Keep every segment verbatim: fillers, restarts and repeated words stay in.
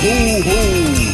ho, ho.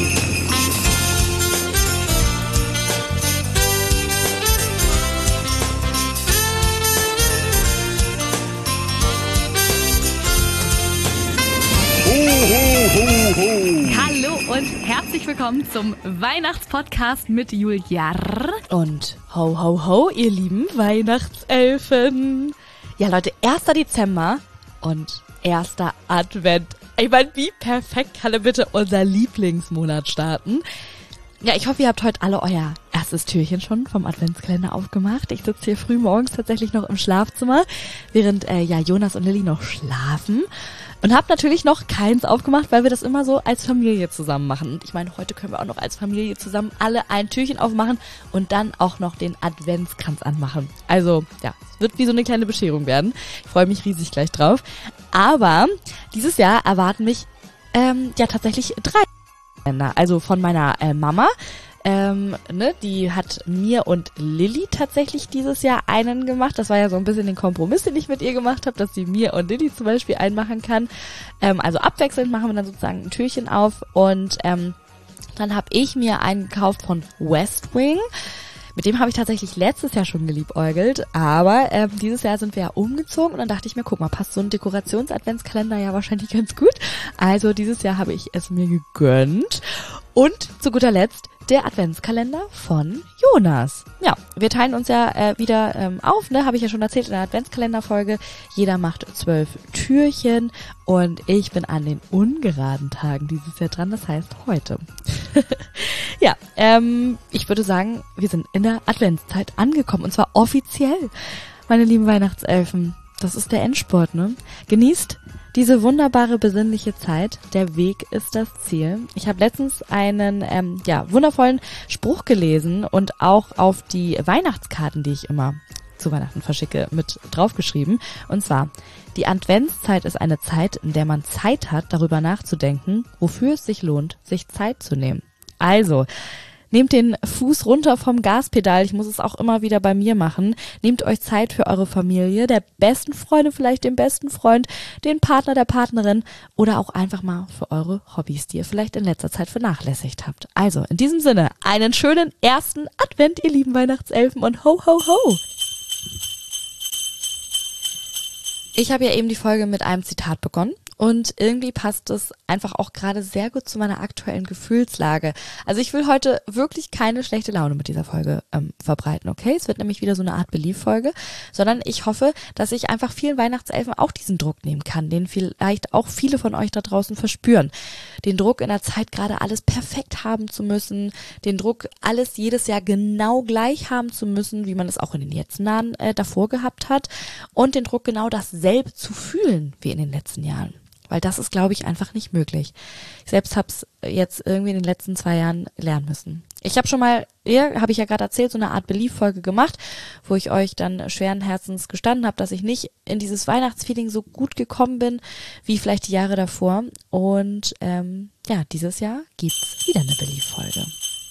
Hallo und herzlich willkommen zum Weihnachtspodcast mit Julia und ho ho ho, ihr lieben Weihnachtselfen. Ja Leute, erster Dezember und erster Advent. Ich meine, wie perfekt kann denn bitte unser Lieblingsmonat starten? Ja, ich hoffe, ihr habt heute alle euer erstes Türchen schon vom Adventskalender aufgemacht. Ich sitze hier früh morgens tatsächlich noch im Schlafzimmer, während äh, ja Jonas und Lilly noch schlafen. Und habe natürlich noch keins aufgemacht, weil wir das immer so als Familie zusammen machen. Und ich meine, heute können wir auch noch als Familie zusammen alle ein Türchen aufmachen und dann auch noch den Adventskranz anmachen. Also ja, es wird wie so eine kleine Bescherung werden. Ich freue mich riesig gleich drauf. Aber dieses Jahr erwarten mich ähm, ja tatsächlich drei Kalender. Also von meiner äh, Mama. Ähm, ne, die hat mir und Lilly tatsächlich dieses Jahr einen gemacht. Das war ja so ein bisschen den Kompromiss, den ich mit ihr gemacht habe, dass sie mir und Lilly zum Beispiel einen machen kann. Ähm, also abwechselnd machen wir dann sozusagen ein Türchen auf und ähm, dann habe ich mir einen gekauft von Westwing. Mit dem habe ich tatsächlich letztes Jahr schon geliebäugelt, aber ähm, dieses Jahr sind wir ja umgezogen und dann dachte ich mir, guck mal, passt so ein Dekorations-Adventskalender ja wahrscheinlich ganz gut. Also dieses Jahr habe ich es mir gegönnt. Und zu guter Letzt der Adventskalender von Jonas. Ja, wir teilen uns ja äh, wieder ähm, auf, ne, habe ich ja schon erzählt in der Adventskalenderfolge. Jeder macht zwölf Türchen und ich bin an den ungeraden Tagen dieses Jahr dran, das heißt heute. Ja, ähm, ich würde sagen, wir sind in der Adventszeit angekommen und zwar offiziell, meine lieben Weihnachtselfen. Das ist der Endspurt, ne? Genießt diese wunderbare, besinnliche Zeit. Der Weg ist das Ziel. Ich habe letztens einen ähm, ja wundervollen Spruch gelesen und auch auf die Weihnachtskarten, die ich immer zu Weihnachten verschicke, mit draufgeschrieben. Und zwar, die Adventszeit ist eine Zeit, in der man Zeit hat, darüber nachzudenken, wofür es sich lohnt, sich Zeit zu nehmen. Also, nehmt den Fuß runter vom Gaspedal, ich muss es auch immer wieder bei mir machen. Nehmt euch Zeit für eure Familie, der besten Freunde, vielleicht den besten Freund, den Partner, der Partnerin oder auch einfach mal für eure Hobbys, die ihr vielleicht in letzter Zeit vernachlässigt habt. Also, in diesem Sinne, einen schönen ersten Advent, ihr lieben Weihnachtselfen und ho, ho, ho! Ich habe ja eben die Folge mit einem Zitat begonnen. Und irgendwie passt es einfach auch gerade sehr gut zu meiner aktuellen Gefühlslage. Also ich will heute wirklich keine schlechte Laune mit dieser Folge ähm, verbreiten, okay? Es wird nämlich wieder so eine Art Belief-Folge, sondern ich hoffe, dass ich einfach vielen Weihnachtselfen auch diesen Druck nehmen kann, den vielleicht auch viele von euch da draußen verspüren. Den Druck in der Zeit gerade alles perfekt haben zu müssen, den Druck alles jedes Jahr genau gleich haben zu müssen, wie man es auch in den letzten Jahren äh, davor gehabt hat und den Druck genau dasselbe zu fühlen wie in den letzten Jahren. Weil das ist, glaube ich, einfach nicht möglich. Ich selbst habe es jetzt irgendwie in den letzten zwei Jahren lernen müssen. Ich habe schon mal, ja, habe ich ja gerade erzählt, so eine Art Belief-Folge gemacht, wo ich euch dann schweren Herzens gestanden habe, dass ich nicht in dieses Weihnachtsfeeling so gut gekommen bin, wie vielleicht die Jahre davor. Und ähm, ja, dieses Jahr gibt's wieder eine Belief-Folge.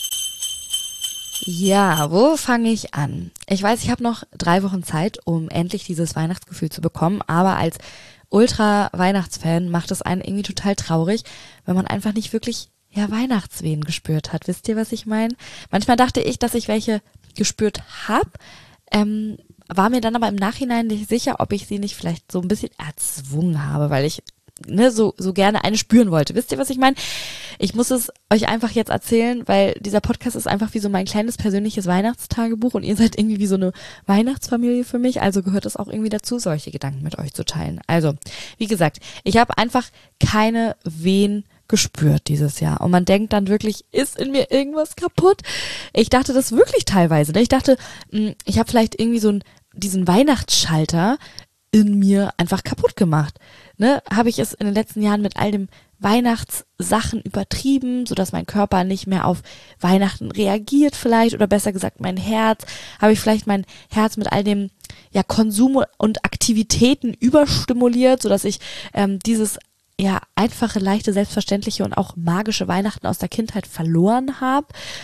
Ja, wo fange ich an? Ich weiß, ich habe noch drei Wochen Zeit, um endlich dieses Weihnachtsgefühl zu bekommen, aber als Ultra-Weihnachtsfan macht es einen irgendwie total traurig, wenn man einfach nicht wirklich ja Weihnachtswehen gespürt hat. Wisst ihr, was ich meine? Manchmal dachte ich, dass ich welche gespürt habe, ähm, war mir dann aber im Nachhinein nicht sicher, ob ich sie nicht vielleicht so ein bisschen erzwungen habe, weil ich ne so so gerne eine spüren wollte. Wisst ihr, was ich meine? Ich muss es euch einfach jetzt erzählen, weil dieser Podcast ist einfach wie so mein kleines persönliches Weihnachtstagebuch und ihr seid irgendwie wie so eine Weihnachtsfamilie für mich, also gehört es auch irgendwie dazu, solche Gedanken mit euch zu teilen. Also, wie gesagt, ich habe einfach keine Wehen gespürt dieses Jahr und man denkt dann wirklich, ist in mir irgendwas kaputt? Ich dachte das wirklich teilweise. Ne? Ich dachte, ich habe vielleicht irgendwie so einen, diesen Weihnachtsschalter in mir einfach kaputt gemacht. Ne, habe ich es in den letzten Jahren mit all dem Weihnachtssachen übertrieben, sodass mein Körper nicht mehr auf Weihnachten reagiert vielleicht oder besser gesagt mein Herz, habe ich vielleicht mein Herz mit all dem ja Konsum und Aktivitäten überstimuliert, sodass ich ähm, dieses ja einfache, leichte, selbstverständliche und auch magische Weihnachten aus der Kindheit verloren habe.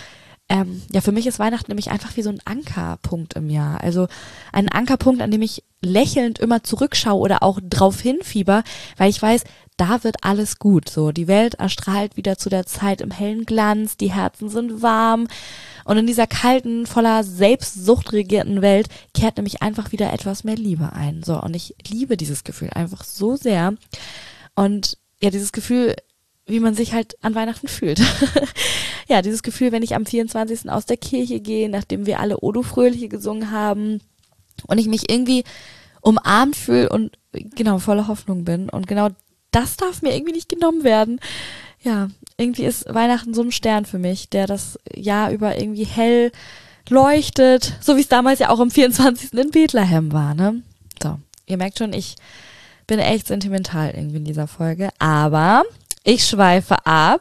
ähm, ja, für mich ist Weihnachten nämlich einfach wie so ein Ankerpunkt im Jahr. Also ein Ankerpunkt, an dem ich lächelnd immer zurückschaue oder auch drauf hinfieber, weil ich weiß, da wird alles gut. So, die Welt erstrahlt wieder zu der Zeit im hellen Glanz, die Herzen sind warm und in dieser kalten, voller Selbstsucht regierten Welt kehrt nämlich einfach wieder etwas mehr Liebe ein. So, und ich liebe dieses Gefühl einfach so sehr. Und ja, dieses Gefühl, wie man sich halt an Weihnachten fühlt. Ja, dieses Gefühl, wenn ich am vierundzwanzigsten aus der Kirche gehe, nachdem wir alle O du Fröhliche gesungen haben und ich mich irgendwie umarmt fühle und genau voller Hoffnung bin. Und genau das darf mir irgendwie nicht genommen werden. Ja, irgendwie ist Weihnachten so ein Stern für mich, der das Jahr über irgendwie hell leuchtet, so wie es damals ja auch am vierundzwanzigsten in Bethlehem war, ne? So, ihr merkt schon, ich bin echt sentimental irgendwie in dieser Folge, aber ich schweife ab.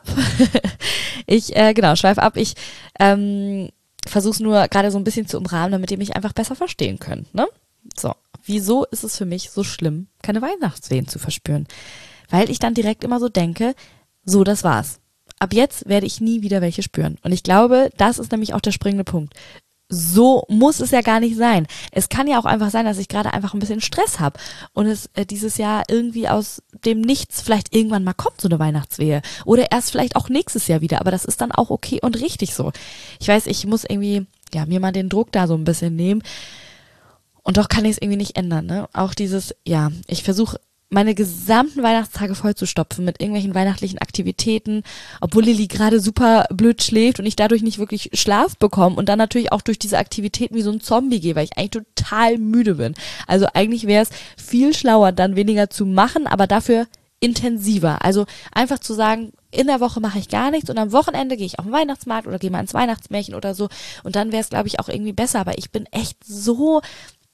ich, äh, genau, schweife ab. Ich ähm, versuche es nur gerade so ein bisschen zu umrahmen, damit ihr mich einfach besser verstehen könnt, ne? So, wieso ist es für mich so schlimm, keine Weihnachtswehen zu verspüren? Weil ich dann direkt immer so denke, so, das war's. Ab jetzt werde ich nie wieder welche spüren. Und ich glaube, das ist nämlich auch der springende Punkt. So muss es ja gar nicht sein. Es kann ja auch einfach sein, dass ich gerade einfach ein bisschen Stress habe und es äh, dieses Jahr irgendwie aus dem Nichts vielleicht irgendwann mal kommt, so eine Weihnachtswehe. Oder erst vielleicht auch nächstes Jahr wieder, aber das ist dann auch okay und richtig so. Ich weiß, ich muss irgendwie, ja, mir mal den Druck da so ein bisschen nehmen und doch kann ich es irgendwie nicht ändern, ne? Auch dieses, ja, ich versuche meine gesamten Weihnachtstage vollzustopfen mit irgendwelchen weihnachtlichen Aktivitäten, obwohl Lilly gerade super blöd schläft und ich dadurch nicht wirklich Schlaf bekomme und dann natürlich auch durch diese Aktivitäten wie so ein Zombie gehe, weil ich eigentlich total müde bin. Also eigentlich wäre es viel schlauer, dann weniger zu machen, aber dafür intensiver. Also einfach zu sagen, in der Woche mache ich gar nichts und am Wochenende gehe ich auf den Weihnachtsmarkt oder gehe mal ins Weihnachtsmärchen oder so und dann wäre es, glaube ich, auch irgendwie besser. Aber ich bin echt so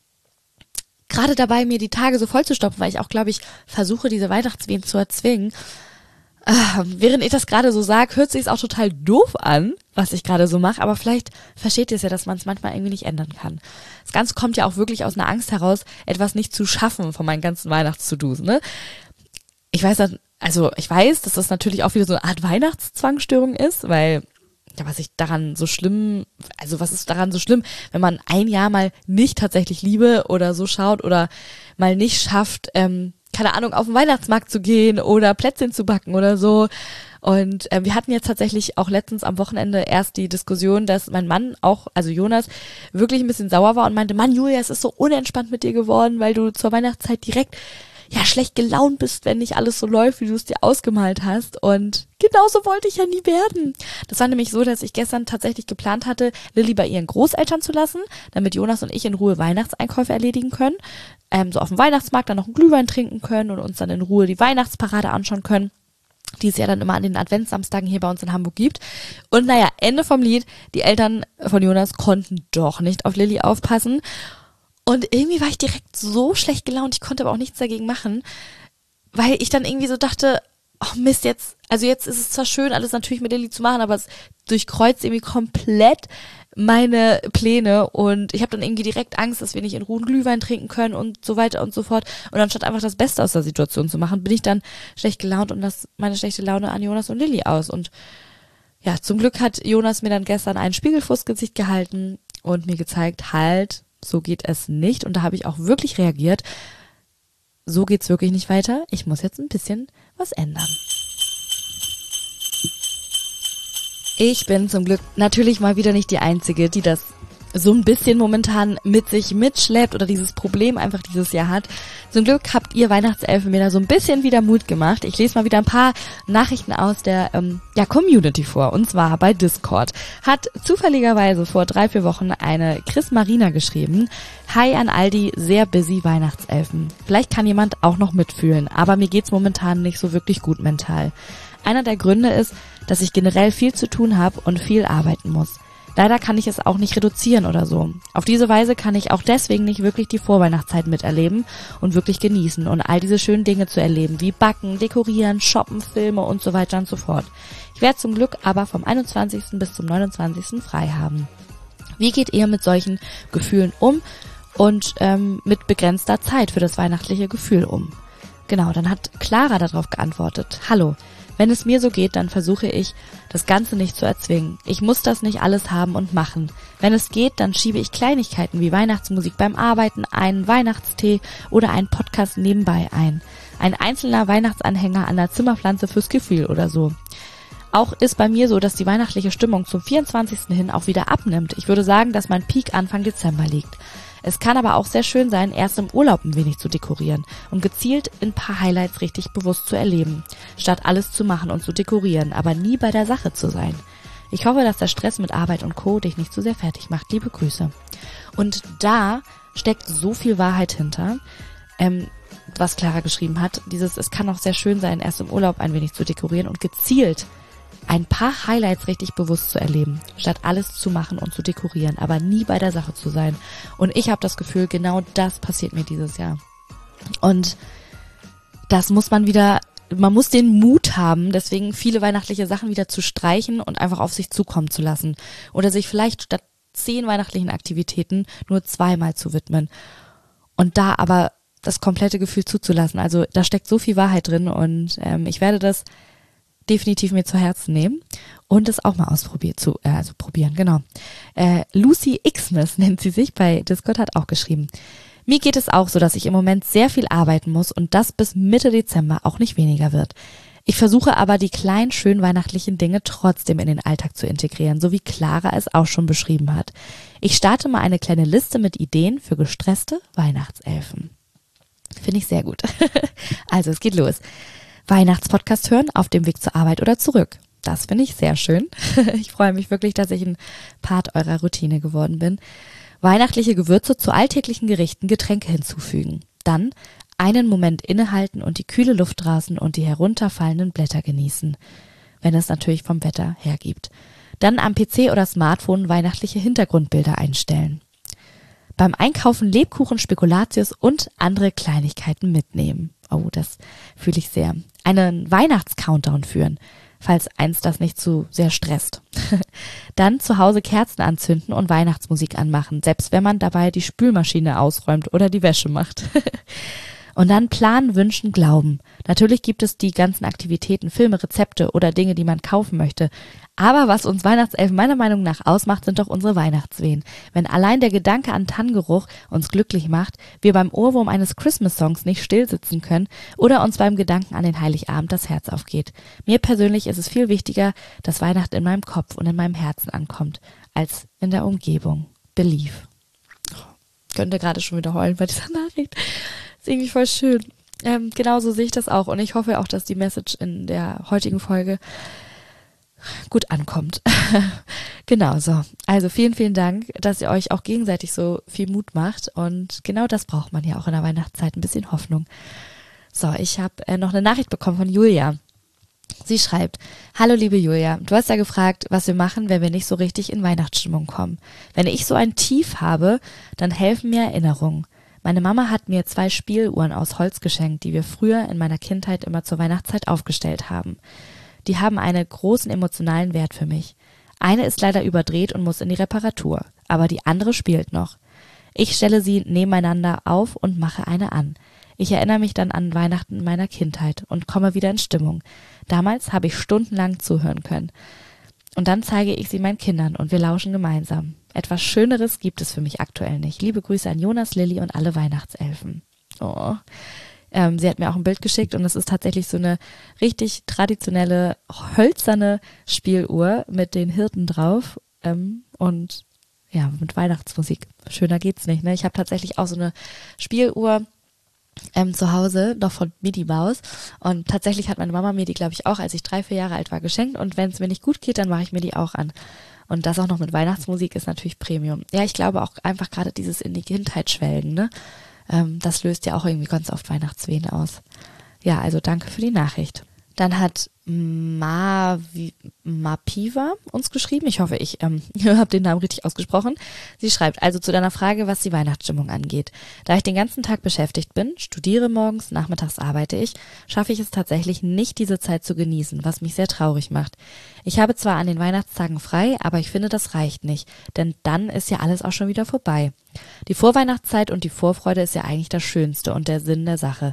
gerade dabei, mir die Tage so vollzustopfen, weil ich auch, glaube ich, versuche, diese Weihnachtswehen zu erzwingen. Äh, während ich das gerade so sage, hört sich es auch total doof an, was ich gerade so mache, aber vielleicht versteht ihr es ja, dass man es manchmal irgendwie nicht ändern kann. Das Ganze kommt ja auch wirklich aus einer Angst heraus, etwas nicht zu schaffen von meinen ganzen Weihnachts-To-Dos, ne? Ich weiß, also ich weiß, dass das natürlich auch wieder so eine Art Weihnachtszwangsstörung ist, weil ja, was ich daran so schlimm, also was ist daran so schlimm, wenn man ein Jahr mal nicht tatsächlich Liebe oder so schaut oder mal nicht schafft, ähm, keine Ahnung, auf den Weihnachtsmarkt zu gehen oder Plätzchen zu backen oder so. Und äh, wir hatten jetzt tatsächlich auch letztens am Wochenende erst die Diskussion, dass mein Mann auch, also Jonas, wirklich ein bisschen sauer war und meinte, Mann, Julia, es ist so unentspannt mit dir geworden, weil du zur Weihnachtszeit direkt ja schlecht gelaunt bist, wenn nicht alles so läuft, wie du es dir ausgemalt hast. Und genauso wollte ich ja nie werden. Das war nämlich so, dass ich gestern tatsächlich geplant hatte, Lilly bei ihren Großeltern zu lassen, damit Jonas und ich in Ruhe Weihnachtseinkäufe erledigen können, ähm, so auf dem Weihnachtsmarkt dann noch einen Glühwein trinken können und uns dann in Ruhe die Weihnachtsparade anschauen können, die es ja dann immer an den Adventssamstagen hier bei uns in Hamburg gibt. Und naja, Ende vom Lied, die Eltern von Jonas konnten doch nicht auf Lilly aufpassen. Und irgendwie war ich direkt so schlecht gelaunt, ich konnte aber auch nichts dagegen machen, weil ich dann irgendwie so dachte, oh Mist, jetzt, also jetzt ist es zwar schön, alles natürlich mit Lilly zu machen, aber es durchkreuzt irgendwie komplett meine Pläne und ich habe dann irgendwie direkt Angst, dass wir nicht in Ruhe einen Glühwein trinken können und so weiter und so fort. Und anstatt einfach das Beste aus der Situation zu machen, bin ich dann schlecht gelaunt und lasse meine schlechte Laune an Jonas und Lilly aus. Und ja, zum Glück hat Jonas mir dann gestern einen Spiegel vors Gesicht gehalten und mir gezeigt, halt, so geht es nicht. Und da habe ich auch wirklich reagiert. So geht's wirklich nicht weiter. Ich muss jetzt ein bisschen was ändern. Ich bin zum Glück natürlich mal wieder nicht die Einzige, die das so ein bisschen momentan mit sich mitschleppt oder dieses Problem einfach dieses Jahr hat. Zum Glück habt ihr Weihnachtselfen mir da so ein bisschen wieder Mut gemacht. Ich lese mal wieder ein paar Nachrichten aus der ähm, ja, Community vor. Und zwar bei Discord hat zufälligerweise vor drei, vier Wochen eine Chris Marina geschrieben: Hi an all die sehr busy Weihnachtselfen. Vielleicht kann jemand auch noch mitfühlen, aber mir geht's momentan nicht so wirklich gut mental. Einer der Gründe ist, dass ich generell viel zu tun habe und viel arbeiten muss. Leider kann ich es auch nicht reduzieren oder so. Auf diese Weise kann ich auch deswegen nicht wirklich die Vorweihnachtszeit miterleben und wirklich genießen und all diese schönen Dinge zu erleben, wie Backen, Dekorieren, Shoppen, Filme und so weiter und so fort. Ich werde zum Glück aber vom einundzwanzigsten bis zum neunundzwanzigsten frei haben. Wie geht ihr mit solchen Gefühlen um und ähm, mit begrenzter Zeit für das weihnachtliche Gefühl um? Genau, dann hat Clara darauf geantwortet: Hallo. Wenn es mir so geht, dann versuche ich, das Ganze nicht zu erzwingen. Ich muss das nicht alles haben und machen. Wenn es geht, dann schiebe ich Kleinigkeiten wie Weihnachtsmusik beim Arbeiten, einen Weihnachtstee oder einen Podcast nebenbei ein. Ein einzelner Weihnachtsanhänger an der Zimmerpflanze fürs Gefühl oder so. Auch ist bei mir so, dass die weihnachtliche Stimmung zum vierundzwanzigsten hin auch wieder abnimmt. Ich würde sagen, dass mein Peak Anfang Dezember liegt. Es kann aber auch sehr schön sein, erst im Urlaub ein wenig zu dekorieren und gezielt ein paar Highlights richtig bewusst zu erleben, statt alles zu machen und zu dekorieren, aber nie bei der Sache zu sein. Ich hoffe, dass der Stress mit Arbeit und Co. dich nicht zu sehr fertig macht. Liebe Grüße. Und da steckt so viel Wahrheit hinter, ähm, was Clara geschrieben hat. Dieses, es kann auch sehr schön sein, erst im Urlaub ein wenig zu dekorieren und gezielt ein paar Highlights richtig bewusst zu erleben, statt alles zu machen und zu dekorieren, aber nie bei der Sache zu sein. Und ich habe das Gefühl, genau das passiert mir dieses Jahr. Und das muss man wieder, man muss den Mut haben, deswegen viele weihnachtliche Sachen wieder zu streichen und einfach auf sich zukommen zu lassen. Oder sich vielleicht statt zehn weihnachtlichen Aktivitäten nur zweimal zu widmen. Und da aber das komplette Gefühl zuzulassen. Also da steckt so viel Wahrheit drin und ähm, ich werde das definitiv mir zu Herzen nehmen und es auch mal ausprobiert zu, äh, also probieren, genau. Äh, Lucy Xmas nennt sie sich, bei Discord hat auch geschrieben. Mir geht es auch so, dass ich im Moment sehr viel arbeiten muss und das bis Mitte Dezember auch nicht weniger wird. Ich versuche aber, die kleinen, schönen weihnachtlichen Dinge trotzdem in den Alltag zu integrieren, so wie Clara es auch schon beschrieben hat. Ich starte mal eine kleine Liste mit Ideen für gestresste Weihnachtselfen. Finde ich sehr gut. Also, es geht los. Weihnachtspodcast hören auf dem Weg zur Arbeit oder zurück. Das finde ich sehr schön. Ich freue mich wirklich, dass ich ein Part eurer Routine geworden bin. Weihnachtliche Gewürze zu alltäglichen Gerichten, Getränke hinzufügen. Dann einen Moment innehalten und die kühle Luft draußen und die herunterfallenden Blätter genießen. Wenn es natürlich vom Wetter hergibt. Dann am P C oder Smartphone weihnachtliche Hintergrundbilder einstellen. Beim Einkaufen Lebkuchen, Spekulatius und andere Kleinigkeiten mitnehmen. Oh, das fühle ich sehr. Einen Weihnachtscountdown führen, falls eins das nicht zu sehr stresst. Dann zu Hause Kerzen anzünden und Weihnachtsmusik anmachen, selbst wenn man dabei die Spülmaschine ausräumt oder die Wäsche macht. Und dann planen, wünschen, glauben. Natürlich gibt es die ganzen Aktivitäten, Filme, Rezepte oder Dinge, die man kaufen möchte. Aber was uns Weihnachtselfen meiner Meinung nach ausmacht, sind doch unsere Weihnachtswehen. Wenn allein der Gedanke an Tannengeruch uns glücklich macht, wir beim Ohrwurm eines Christmas-Songs nicht still sitzen können oder uns beim Gedanken an den Heiligabend das Herz aufgeht. Mir persönlich ist es viel wichtiger, dass Weihnachten in meinem Kopf und in meinem Herzen ankommt, als in der Umgebung. Belief. Ich könnte gerade schon wieder heulen bei dieser Nachricht. Das ist irgendwie voll schön. Ähm, genauso sehe ich das auch und ich hoffe auch, dass die Message in der heutigen Folge gut ankommt. Genau so. Also vielen, vielen Dank, dass ihr euch auch gegenseitig so viel Mut macht und genau das braucht man ja auch in der Weihnachtszeit, ein bisschen Hoffnung. So, ich habe äh, noch eine Nachricht bekommen von Julia. Sie schreibt: Hallo liebe Julia, du hast ja gefragt, was wir machen, wenn wir nicht so richtig in Weihnachtsstimmung kommen. Wenn ich so ein Tief habe, dann helfen mir Erinnerungen. Meine Mama hat mir zwei Spieluhren aus Holz geschenkt, die wir früher in meiner Kindheit immer zur Weihnachtszeit aufgestellt haben. Die haben einen großen emotionalen Wert für mich. Eine ist leider überdreht und muss in die Reparatur, aber die andere spielt noch. Ich stelle sie nebeneinander auf und mache eine an. Ich erinnere mich dann an Weihnachten meiner Kindheit und komme wieder in Stimmung. Damals habe ich stundenlang zuhören können. Und dann zeige ich sie meinen Kindern und wir lauschen gemeinsam. Etwas Schöneres gibt es für mich aktuell nicht. Liebe Grüße an Jonas, Lilly und alle Weihnachtselfen. Oh. Ähm, sie hat mir auch ein Bild geschickt und es ist tatsächlich so eine richtig traditionelle, hölzerne Spieluhr mit den Hirten drauf ähm, und ja, mit Weihnachtsmusik. Schöner geht's nicht, ne? Ich habe tatsächlich auch so eine Spieluhr ähm, zu Hause, noch von Midi Maus und tatsächlich hat meine Mama mir die, glaube ich, auch, als ich drei, vier Jahre alt war, geschenkt und wenn es mir nicht gut geht, dann mache ich mir die auch an. Und das auch noch mit Weihnachtsmusik ist natürlich Premium. Ja, ich glaube auch einfach gerade dieses in die Kindheit schwelgen, ne? Ähm, das löst ja auch irgendwie ganz oft Weihnachtswehen aus. Ja, also danke für die Nachricht. Dann hat Mavi, Mapiva uns geschrieben. Ich hoffe, ich ähm, habe den Namen richtig ausgesprochen. Sie schreibt also zu deiner Frage, was die Weihnachtsstimmung angeht. Da ich den ganzen Tag beschäftigt bin, studiere morgens, nachmittags arbeite ich, schaffe ich es tatsächlich nicht, diese Zeit zu genießen, was mich sehr traurig macht. Ich habe zwar an den Weihnachtstagen frei, aber ich finde, das reicht nicht, denn dann ist ja alles auch schon wieder vorbei. Die Vorweihnachtszeit und die Vorfreude ist ja eigentlich das Schönste und der Sinn der Sache.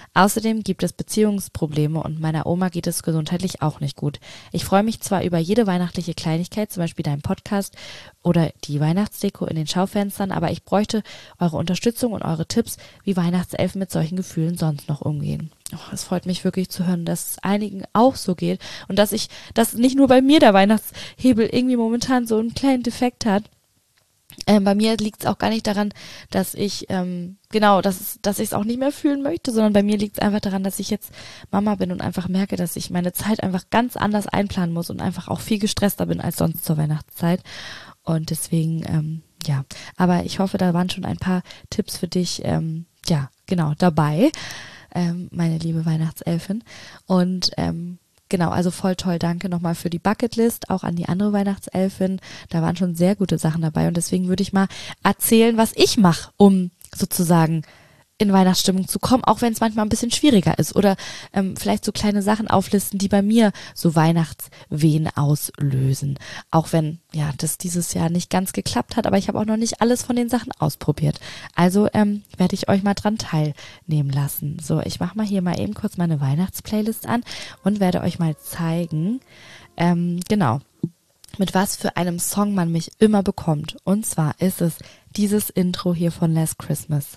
Außerdem gibt es Beziehungsprobleme und meiner Oma geht es gesundheitlich auch nicht gut. Ich freue mich zwar über jede weihnachtliche Kleinigkeit, zum Beispiel deinen Podcast oder die Weihnachtsdeko in den Schaufenstern, aber ich bräuchte eure Unterstützung und eure Tipps, wie Weihnachtselfen mit solchen Gefühlen sonst noch umgehen. Oh, es freut mich wirklich zu hören, dass es einigen auch so geht und dass ich, dass nicht nur bei mir der Weihnachtshebel irgendwie momentan so einen kleinen Defekt hat. Ähm, bei mir liegt es auch gar nicht daran, dass ich, ähm, genau, dass, dass ich es auch nicht mehr fühlen möchte, sondern bei mir liegt es einfach daran, dass ich jetzt Mama bin und einfach merke, dass ich meine Zeit einfach ganz anders einplanen muss und einfach auch viel gestresster bin als sonst zur Weihnachtszeit. Und deswegen, ähm, ja, aber ich hoffe, da waren schon ein paar Tipps für dich, ähm, ja, genau, dabei, ähm, meine liebe Weihnachtselfin. Und, ähm, Genau, also voll toll, danke nochmal für die Bucketlist, auch an die andere Weihnachtselfin. Da waren schon sehr gute Sachen dabei und deswegen würde ich mal erzählen, was ich mache, um sozusagen in Weihnachtsstimmung zu kommen, auch wenn es manchmal ein bisschen schwieriger ist oder ähm, vielleicht so kleine Sachen auflisten, die bei mir so Weihnachtswehen auslösen. Auch wenn, ja, das dieses Jahr nicht ganz geklappt hat, aber ich habe auch noch nicht alles von den Sachen ausprobiert. Also ähm, werde ich euch mal dran teilnehmen lassen. So, ich mache mal hier mal eben kurz meine Weihnachtsplaylist an und werde euch mal zeigen, ähm, genau, mit was für einem Song man mich immer bekommt. Und zwar ist es dieses Intro hier von Last Christmas.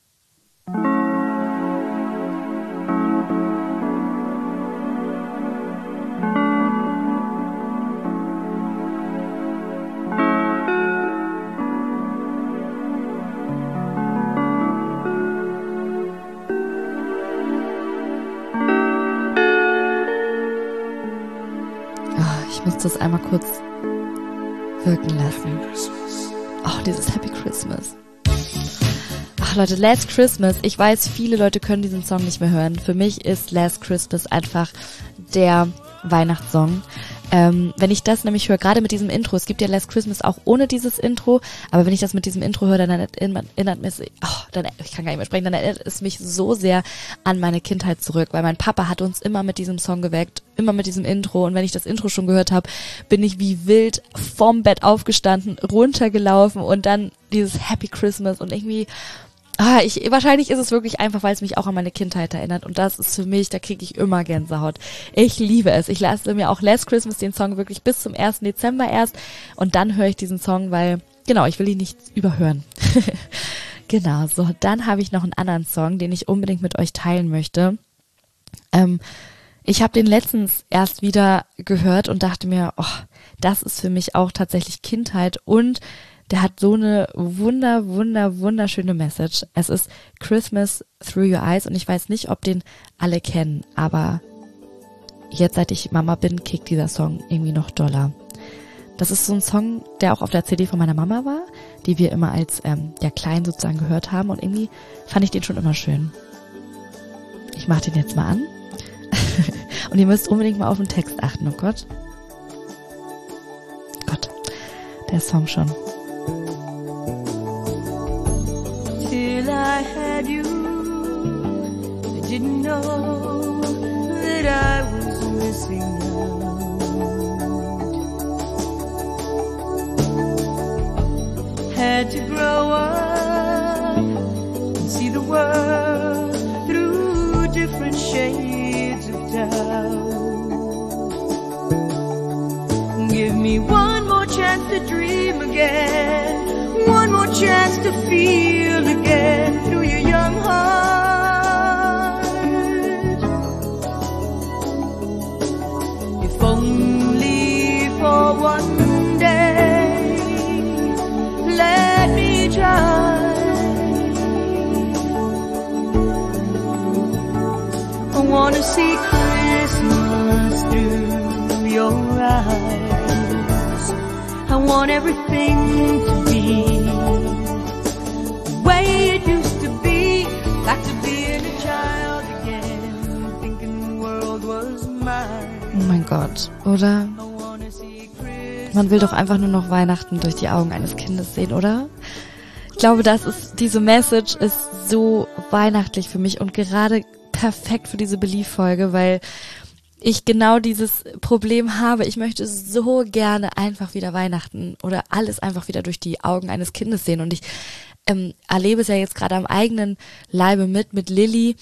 Ich muss das einmal kurz wirken lassen. Oh, dieses Happy Christmas. Ach Leute, Last Christmas. Ich weiß, viele Leute können diesen Song nicht mehr hören. Für mich ist Last Christmas einfach der Weihnachtssong. Ähm, wenn ich das nämlich höre, gerade mit diesem Intro, es gibt ja Last Christmas auch ohne dieses Intro, aber wenn ich das mit diesem Intro höre, dann erinnert mich, oh, dann, ich kann gar nicht mehr sprechen, dann erinnert es mich so sehr an meine Kindheit zurück, weil mein Papa hat uns immer mit diesem Song geweckt, immer mit diesem Intro und wenn ich das Intro schon gehört habe, bin ich wie wild vom Bett aufgestanden, runtergelaufen und dann dieses Happy Christmas und irgendwie Ah, ich, wahrscheinlich ist es wirklich einfach, weil es mich auch an meine Kindheit erinnert und das ist für mich, da kriege ich immer Gänsehaut. Ich liebe es. Ich lasse mir auch Last Christmas den Song wirklich bis zum ersten Dezember erst und dann höre ich diesen Song, weil, genau, ich will ihn nicht überhören. Genau, so, dann habe ich noch einen anderen Song, den ich unbedingt mit euch teilen möchte. Ähm, ich habe den letztens erst wieder gehört und dachte mir, oh, das ist für mich auch tatsächlich Kindheit und der hat so eine wunder, wunder, wunderschöne Message. Es ist Christmas Through Your Eyes und ich weiß nicht, ob den alle kennen, aber jetzt, seit ich Mama bin, kickt dieser Song irgendwie noch doller. Das ist so ein Song, der auch auf der C D von meiner Mama war, die wir immer als ähm, ja klein sozusagen gehört haben und irgendwie fand ich den schon immer schön. Ich mache den jetzt mal an und ihr müsst unbedingt mal auf den Text achten, oh Gott. Gott, der Song schon. Till I had you, I didn't know that I was missing out. Had to grow up and see the world through different shades of doubt. Give me one more chance to dream again. One more chance to feel again through your young heart. If only for one day, let me try. I wanna see Christmas through your eyes. I want everything to be the way it used to be, like to be a child again, thinking the world was mine. Oh mein Gott, oder? Man will doch einfach nur noch Weihnachten durch die Augen eines Kindes sehen, oder? Ich glaube, das ist, diese Message ist so weihnachtlich für mich und gerade perfekt für diese Belief-Folge, weil ich genau dieses Problem habe. Ich möchte so gerne einfach wieder Weihnachten oder alles einfach wieder durch die Augen eines Kindes sehen und ich ähm, erlebe es ja jetzt gerade am eigenen Leibe mit, mit Lilly,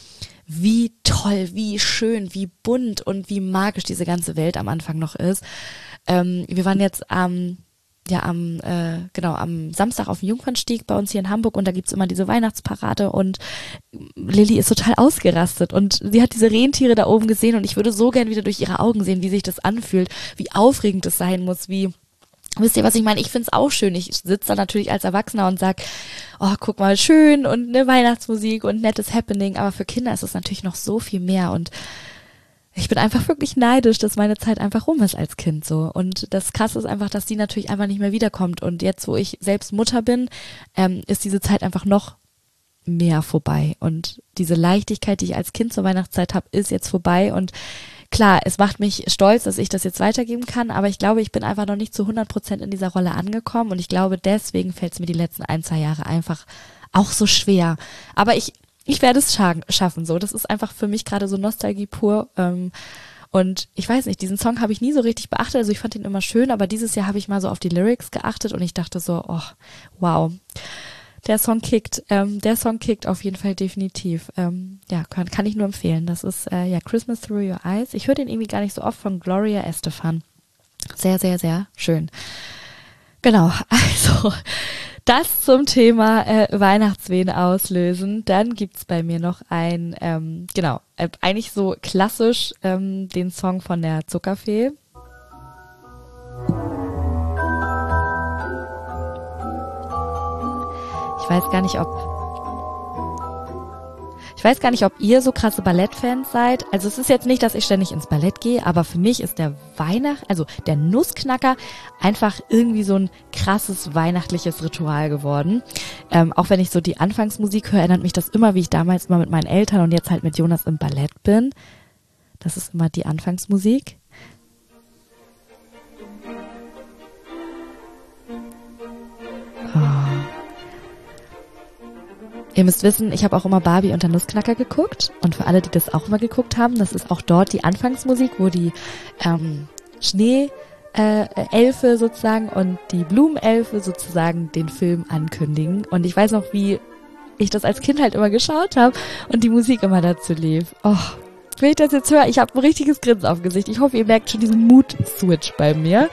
wie toll, wie schön, wie bunt und wie magisch diese ganze Welt am Anfang noch ist. Ähm, wir waren jetzt am, ja am, äh, genau, am Samstag auf dem Jungfernstieg bei uns hier in Hamburg und da gibt's immer diese Weihnachtsparade und Lilly ist total ausgerastet und sie hat diese Rentiere da oben gesehen und ich würde so gern wieder durch ihre Augen sehen, wie sich das anfühlt, wie aufregend es sein muss, wie wisst ihr, was ich meine? Ich find's auch schön. Ich sitze da natürlich als Erwachsener und sag, oh, guck mal, schön und eine Weihnachtsmusik und nettes Happening. Aber für Kinder ist es natürlich noch so viel mehr und ich bin einfach wirklich neidisch, dass meine Zeit einfach rum ist als Kind so. Und das Krasse ist einfach, dass die natürlich einfach nicht mehr wiederkommt. Und jetzt, wo ich selbst Mutter bin, ähm, ist diese Zeit einfach noch mehr vorbei. Und diese Leichtigkeit, die ich als Kind zur Weihnachtszeit habe, ist jetzt vorbei und klar, es macht mich stolz, dass ich das jetzt weitergeben kann, aber ich glaube, ich bin einfach noch nicht zu hundert Prozent in dieser Rolle angekommen und ich glaube, deswegen fällt es mir die letzten ein, zwei Jahre einfach auch so schwer. Aber ich ich werde es scha- schaffen, so. Das ist einfach für mich gerade so Nostalgie pur. Ähm, und ich weiß nicht, diesen Song habe ich nie so richtig beachtet, also ich fand ihn immer schön, aber dieses Jahr habe ich mal so auf die Lyrics geachtet und ich dachte so, oh, wow. Der Song kickt, ähm, der Song kickt auf jeden Fall definitiv. Ähm, ja, kann, kann ich nur empfehlen. Das ist äh, ja Christmas Through Your Eyes. Ich höre den irgendwie gar nicht so oft von Gloria Estefan. Sehr, sehr, sehr schön. Genau, also das zum Thema äh, Weihnachtswehen auslösen. Dann gibt's bei mir noch ein, ähm, genau, äh, eigentlich so klassisch ähm, den Song von der Zuckerfee. Ich weiß gar nicht, ob ich weiß gar nicht, ob ihr so krasse Ballettfans seid. Also es ist jetzt nicht, dass ich ständig ins Ballett gehe, aber für mich ist der Weihnacht, also der Nussknacker einfach irgendwie so ein krasses weihnachtliches Ritual geworden. Ähm, auch wenn ich so die Anfangsmusik höre, erinnert mich das immer, wie ich damals mal mit meinen Eltern und jetzt halt mit Jonas im Ballett bin. Das ist immer die Anfangsmusik. Oh. Ihr müsst wissen, ich habe auch immer Barbie und der Nussknacker geguckt und für alle, die das auch immer geguckt haben, das ist auch dort die Anfangsmusik, wo die ähm, Schnee äh, Elfe sozusagen und die Blumenelfe sozusagen den Film ankündigen und ich weiß noch, wie ich das als Kind halt immer geschaut habe und die Musik immer dazu lief. Oh, wenn ich das jetzt höre, ich habe ein richtiges Grinsen auf dem Gesicht. Ich hoffe, ihr merkt schon diesen Mood-Switch bei mir.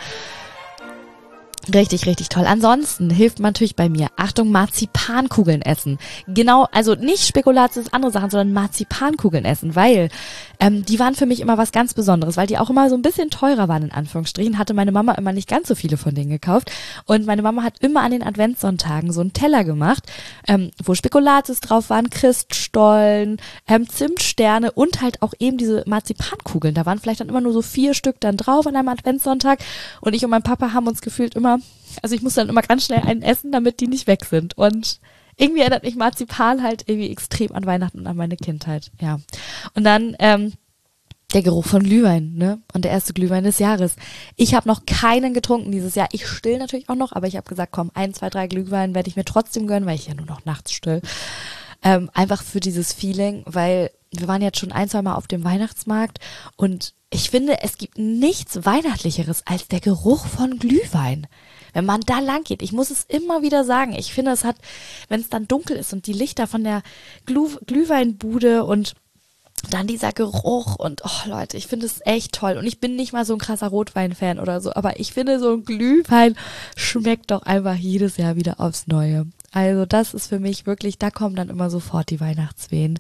Richtig, richtig toll. Ansonsten hilft natürlich bei mir, Achtung, Marzipankugeln essen. Genau, also nicht Spekulatius, andere Sachen, sondern Marzipankugeln essen, weil ähm, die waren für mich immer was ganz Besonderes, weil die auch immer so ein bisschen teurer waren, in Anführungsstrichen, hatte meine Mama immer nicht ganz so viele von denen gekauft und meine Mama hat immer an den Adventssonntagen so einen Teller gemacht, ähm, wo Spekulatius drauf waren, Christstollen, ähm, Zimtsterne und halt auch eben diese Marzipankugeln. Da waren vielleicht dann immer nur so vier Stück dann drauf an einem Adventssonntag und ich und mein Papa haben uns gefühlt immer Also ich muss dann immer ganz schnell einen essen, damit die nicht weg sind. Und irgendwie erinnert mich Marzipan halt irgendwie extrem an Weihnachten und an meine Kindheit. Ja. Und dann ähm, der Geruch von Glühwein, ne? Und der erste Glühwein des Jahres. Ich habe noch keinen getrunken dieses Jahr. Ich still natürlich auch noch, aber ich habe gesagt, komm, ein, zwei, drei Glühwein werde ich mir trotzdem gönnen, weil ich ja nur noch nachts still. Ähm, einfach für dieses Feeling, weil wir waren jetzt schon ein, zwei Mal auf dem Weihnachtsmarkt und ich finde, es gibt nichts Weihnachtlicheres als der Geruch von Glühwein. Wenn man da lang geht, ich muss es immer wieder sagen, ich finde, es hat, wenn es dann dunkel ist und die Lichter von der Glüh- Glühweinbude und dann dieser Geruch und, oh Leute, ich finde es echt toll. Und ich bin nicht mal so ein krasser Rotwein-Fan oder so, aber ich finde, so ein Glühwein schmeckt doch einfach jedes Jahr wieder aufs Neue. Also das ist für mich wirklich, da kommen dann immer sofort die Weihnachtswehen.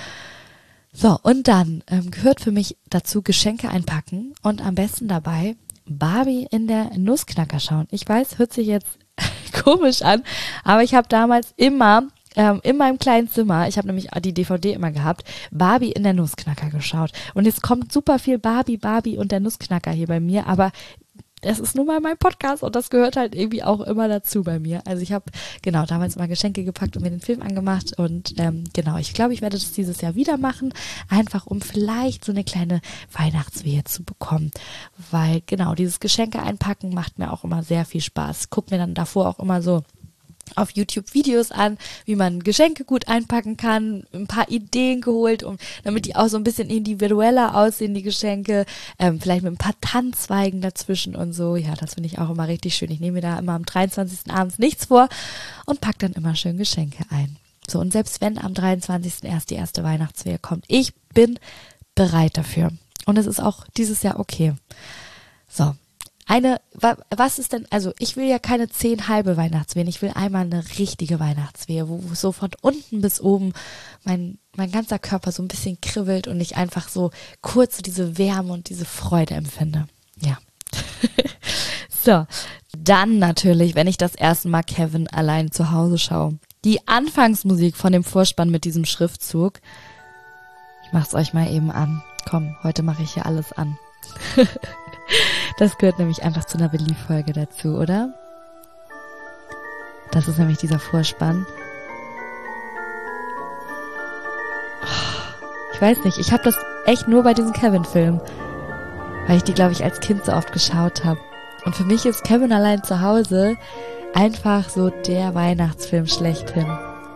So, und dann ähm, gehört für mich dazu Geschenke einpacken und am besten dabei Barbie in der Nussknacker schauen. Ich weiß, hört sich jetzt komisch an, aber ich habe damals immer ähm, in meinem kleinen Zimmer, ich habe nämlich die D V D immer gehabt, Barbie in der Nussknacker geschaut. Und jetzt kommt super viel Barbie, Barbie und der Nussknacker hier bei mir, aber das ist nun mal mein Podcast und das gehört halt irgendwie auch immer dazu bei mir. Also ich habe genau damals mal Geschenke gepackt und mir den Film angemacht und ähm, genau, ich glaube, ich werde das dieses Jahr wieder machen, einfach um vielleicht so eine kleine Weihnachtswehe zu bekommen, weil genau, dieses Geschenke einpacken macht mir auch immer sehr viel Spaß. Guck mir dann davor auch immer so auf YouTube Videos an, wie man Geschenke gut einpacken kann, ein paar Ideen geholt, um damit die auch so ein bisschen individueller aussehen, die Geschenke, ähm, vielleicht mit ein paar Tannenzweigen dazwischen und so. Ja, das finde ich auch immer richtig schön. Ich nehme mir da immer am dreiundzwanzigsten abends nichts vor und pack dann immer schön Geschenke ein. So, und selbst wenn am dreiundzwanzigsten erst die erste Weihnachtsfeier kommt, ich bin bereit dafür. Und es ist auch dieses Jahr okay. So, eine, wa, was ist denn, also ich will ja keine zehn halbe Weihnachtswehen, ich will einmal eine richtige Weihnachtswehe, wo, wo so von unten bis oben mein, mein ganzer Körper so ein bisschen kribbelt und ich einfach so kurz diese Wärme und diese Freude empfinde. Ja. So, dann natürlich, wenn ich das erste Mal Kevin allein zu Hause schaue. Die Anfangsmusik von dem Vorspann mit diesem Schriftzug. Ich mach's euch mal eben an. Komm, heute mache ich hier alles an. Das gehört nämlich einfach zu einer Belief-Folge dazu, oder? Das ist nämlich dieser Vorspann. Ich weiß nicht, ich habe das echt nur bei diesem Kevin-Film, weil ich die, glaube ich, als Kind so oft geschaut habe. Und für mich ist Kevin allein zu Hause einfach so der Weihnachtsfilm schlechthin.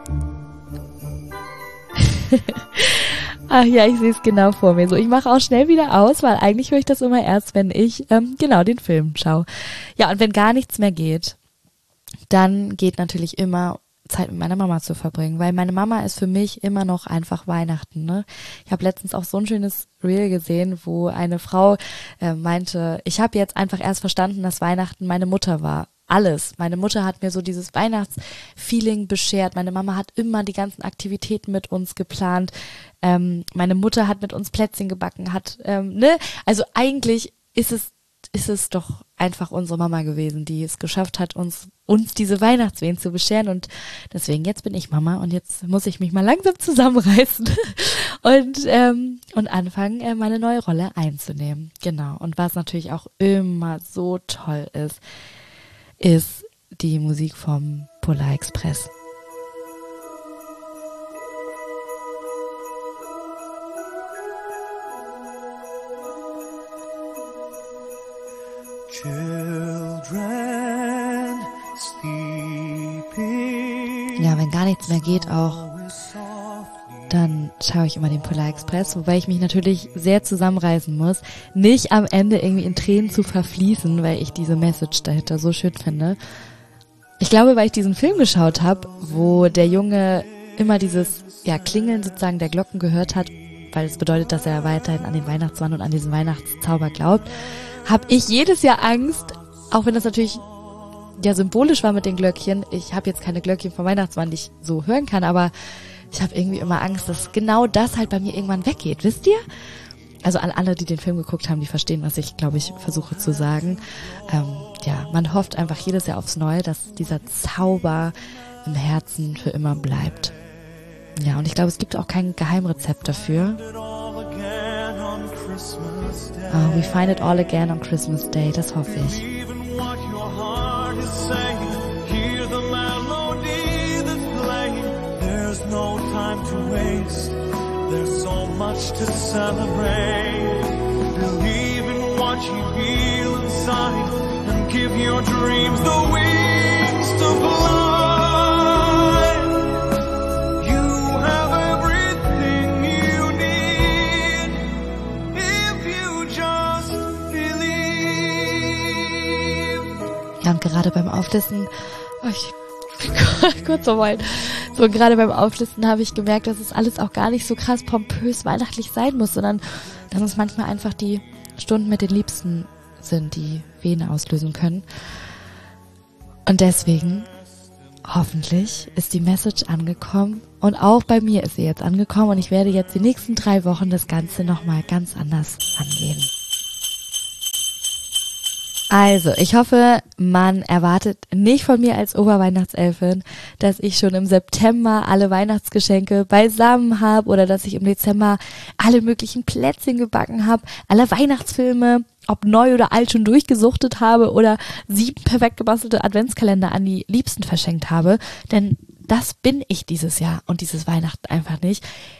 Ach ja, ich sehe es genau vor mir. So, ich mache auch schnell wieder aus, weil eigentlich höre ich das immer erst, wenn ich ähm, genau den Film schaue. Ja, und wenn gar nichts mehr geht, dann geht natürlich immer Zeit mit meiner Mama zu verbringen, weil meine Mama ist für mich immer noch einfach Weihnachten. Ne? Ich habe letztens auch so ein schönes Reel gesehen, wo eine Frau äh, meinte, ich habe jetzt einfach erst verstanden, dass Weihnachten meine Mutter war. Alles. Meine Mutter hat mir so dieses Weihnachtsfeeling beschert. Meine Mama hat immer die ganzen Aktivitäten mit uns geplant. Ähm, meine Mutter hat mit uns Plätzchen gebacken, hat, ähm, ne? Also eigentlich ist es, ist es doch einfach unsere Mama gewesen, die es geschafft hat, uns, uns diese Weihnachtswehen zu bescheren. Und deswegen, jetzt bin ich Mama und jetzt muss ich mich mal langsam zusammenreißen und, ähm, und anfangen, äh, meine neue Rolle einzunehmen. Genau. Und was natürlich auch immer so toll ist, ist die Musik vom Polar Express. Children sleeping. Ja, wenn gar nichts mehr geht auch, dann schaue ich immer den Polar Express, wobei ich mich natürlich sehr zusammenreißen muss, nicht am Ende irgendwie in Tränen zu verfließen, weil ich diese Message dahinter so schön finde. Ich glaube, weil ich diesen Film geschaut habe, wo der Junge immer dieses ja Klingeln sozusagen der Glocken gehört hat, weil es bedeutet, dass er weiterhin an den Weihnachtsmann und an diesen Weihnachtszauber glaubt, habe ich jedes Jahr Angst, auch wenn das natürlich ja symbolisch war mit den Glöckchen. Ich habe jetzt keine Glöckchen vom Weihnachtsmann, die ich so hören kann, aber ich habe irgendwie immer Angst, dass genau das halt bei mir irgendwann weggeht, wisst ihr? Also an alle, die den Film geguckt haben, die verstehen, was ich, glaube ich, versuche zu sagen. Ähm, ja, man hofft einfach jedes Jahr aufs Neue, dass dieser Zauber im Herzen für immer bleibt. Ja, und ich glaube, es gibt auch kein Geheimrezept dafür. Uh, we find it all again on Christmas Day, das hoffe ich. There's no time to waste. There's so much to celebrate. Believe in what you feel inside and give your dreams the wings to fly. You have everything you need if you just believe. Ja, und gerade beim Auflisten, oh, ich kurz vorbei. So, gerade beim Auflisten habe ich gemerkt, dass es alles auch gar nicht so krass pompös weihnachtlich sein muss, sondern dass es manchmal einfach die Stunden mit den Liebsten sind, die Wehen auslösen können. Und deswegen, hoffentlich, ist die Message angekommen und auch bei mir ist sie jetzt angekommen und ich werde jetzt die nächsten drei Wochen das Ganze nochmal ganz anders angehen. Also, ich hoffe, man erwartet nicht von mir als Oberweihnachtselfin, dass ich schon im September alle Weihnachtsgeschenke beisammen habe oder dass ich im Dezember alle möglichen Plätzchen gebacken habe, alle Weihnachtsfilme, ob neu oder alt, schon durchgesuchtet habe oder sieben perfekt gebastelte Adventskalender an die Liebsten verschenkt habe, denn das bin ich dieses Jahr und dieses Weihnachten einfach nicht.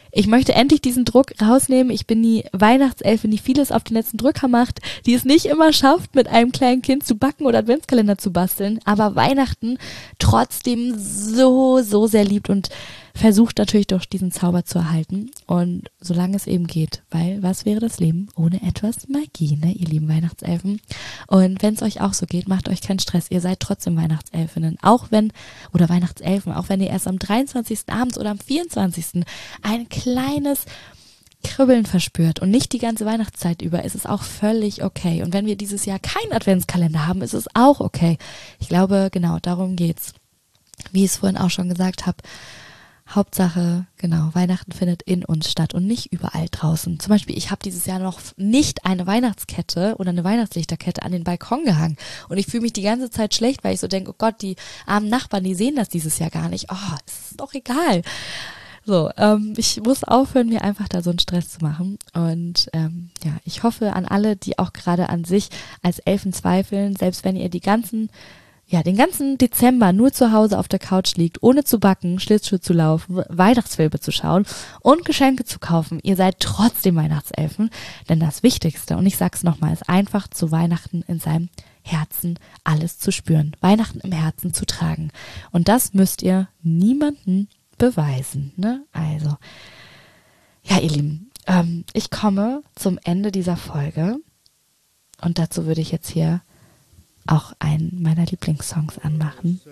ich möchte endlich diesen Druck rausnehmen. Ich bin die Weihnachtselfin, die vieles auf den letzten Drücker macht, die es nicht immer schafft, mit einem kleinen Kind zu backen oder Adventskalender zu basteln, aber Weihnachten trotzdem so, so sehr liebt und versucht natürlich durch diesen Zauber zu erhalten. Und solange es eben geht, weil was wäre das Leben ohne etwas Magie, ne, ihr lieben Weihnachtselfen? Und wenn es euch auch so geht, macht euch keinen Stress. Ihr seid trotzdem Weihnachtselfinnen, auch wenn, oder Weihnachtselfen, auch wenn ihr erst am dreiundzwanzigsten abends oder am vierundzwanzigsten ein kleines Kribbeln verspürt und nicht die ganze Weihnachtszeit über, ist es auch völlig okay. Und wenn wir dieses Jahr keinen Adventskalender haben, ist es auch okay. Ich glaube, genau, darum geht's. Wie ich es vorhin auch schon gesagt habe, Hauptsache, genau, Weihnachten findet in uns statt und nicht überall draußen. Zum Beispiel, ich habe dieses Jahr noch nicht eine Weihnachtskette oder eine Weihnachtslichterkette an den Balkon gehangen. Und ich fühle mich die ganze Zeit schlecht, weil ich so denke, oh Gott, die armen Nachbarn, die sehen das dieses Jahr gar nicht. Oh, ist doch egal. So, ähm, ich muss aufhören, mir einfach da so einen Stress zu machen. Und ähm, ja, ich hoffe an alle, die auch gerade an sich als Elfen zweifeln, selbst wenn ihr die ganzen Ja, den ganzen Dezember nur zu Hause auf der Couch liegt, ohne zu backen, Schlittschuh zu laufen, Weihnachtsfilme zu schauen und Geschenke zu kaufen. Ihr seid trotzdem Weihnachtselfen, denn das Wichtigste, und ich sag's nochmal, ist einfach zu Weihnachten in seinem Herzen alles zu spüren, Weihnachten im Herzen zu tragen. Und das müsst ihr niemandem beweisen, ne? Also, ja, ihr Lieben, ähm, ich komme zum Ende dieser Folge und dazu würde ich jetzt hier auch einen meiner Lieblingssongs anmachen.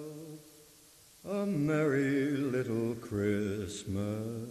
A merry little Christmas.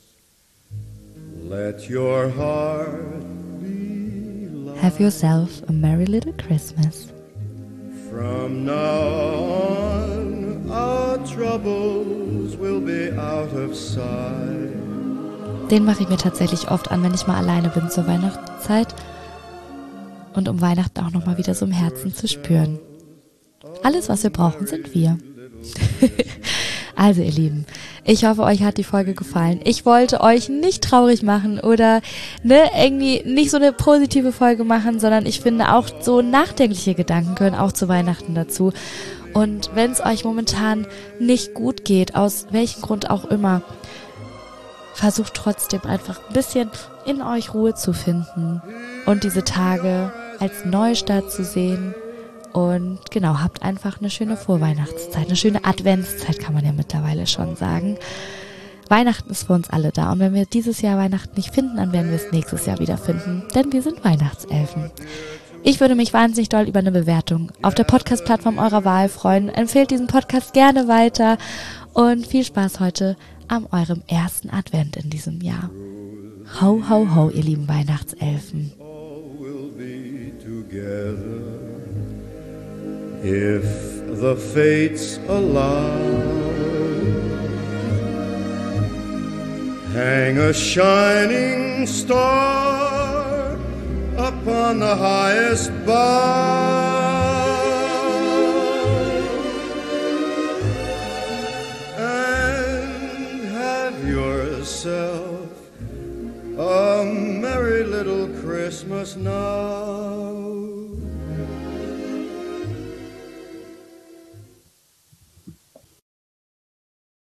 Let your heart be light. Have yourself a merry little Christmas. From now on, our troubles will be out of sight. Den mache ich mir tatsächlich oft an, wenn ich mal alleine bin zur Weihnachtszeit. Und um Weihnachten auch nochmal wieder so im Herzen zu spüren. Alles, was wir brauchen, sind wir. Also ihr Lieben, ich hoffe, euch hat die Folge gefallen. Ich wollte euch nicht traurig machen oder ne, irgendwie nicht so eine positive Folge machen, sondern ich finde auch so nachdenkliche Gedanken gehören auch zu Weihnachten dazu. Und wenn es euch momentan nicht gut geht, aus welchem Grund auch immer, versucht trotzdem einfach ein bisschen in euch Ruhe zu finden und diese Tage als Neustart zu sehen. Und genau, habt einfach eine schöne Vorweihnachtszeit, eine schöne Adventszeit, kann man ja mittlerweile schon sagen. Weihnachten ist für uns alle da. Und wenn wir dieses Jahr Weihnachten nicht finden, dann werden wir es nächstes Jahr wieder finden. Denn wir sind Weihnachtselfen. Ich würde mich wahnsinnig doll über eine Bewertung auf der Podcast-Plattform eurer Wahl freuen. Empfehlt diesen Podcast gerne weiter. Und viel Spaß heute am eurem ersten Advent in diesem Jahr. Ho, ho, ho, ihr lieben Weihnachtselfen. If the fates allow, hang a shining star upon the highest bough, and have yourself a merry little Christmas now.